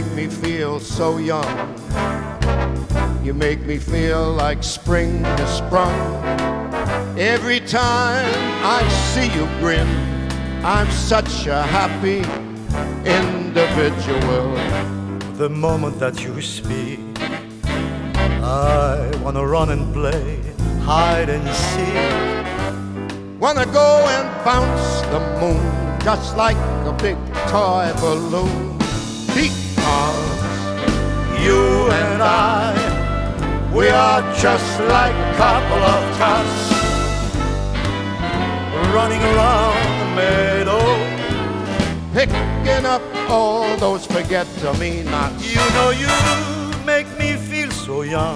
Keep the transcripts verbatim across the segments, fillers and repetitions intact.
make me feel so young. You make me feel like spring has sprung. Every time I see you grin, I'm such a happy individual. The moment that you speak, I wanna run and play hide and seek. Wanna go and bounce the moon just like a big toy balloon. Because You and I, we are just like a couple of tots running around the meadow, picking up all those forget-me-nots. You know you make me feel so young.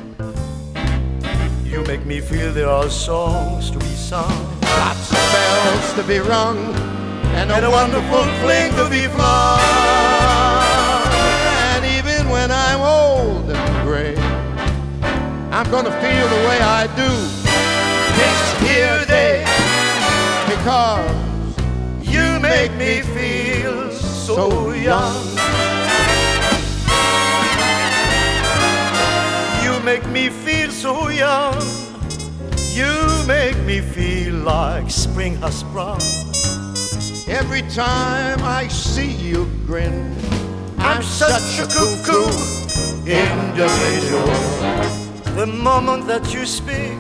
You make me feel there are songs to be sung, Lots of bells to be rung, and a, and a wonderful fling to be flung. And even when I'm old and gray, I'm gonna feel the way I do This here day, because you make me feel so young. You make me feel so young. You make me feel like spring has sprung. Every time I see you grin, I'm such a cuckoo individual. The moment that you speak,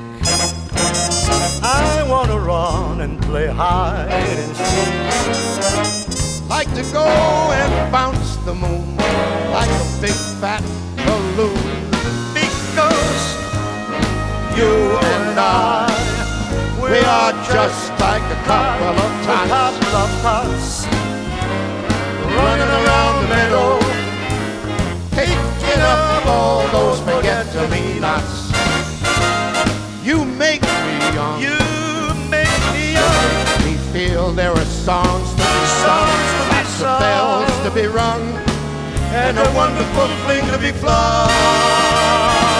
I wanna run and play hide and seek. like to go and bounce the moon like a big fat balloon. Because you and I, We are just like a couple of tots couple of tots running around the meadow, picking up all those forget-me-nots. You make me young. You make me young. Me feel there are songs to be sung, Songs to be lots of sung, bells to be rung, and a wonderful fling to be flung.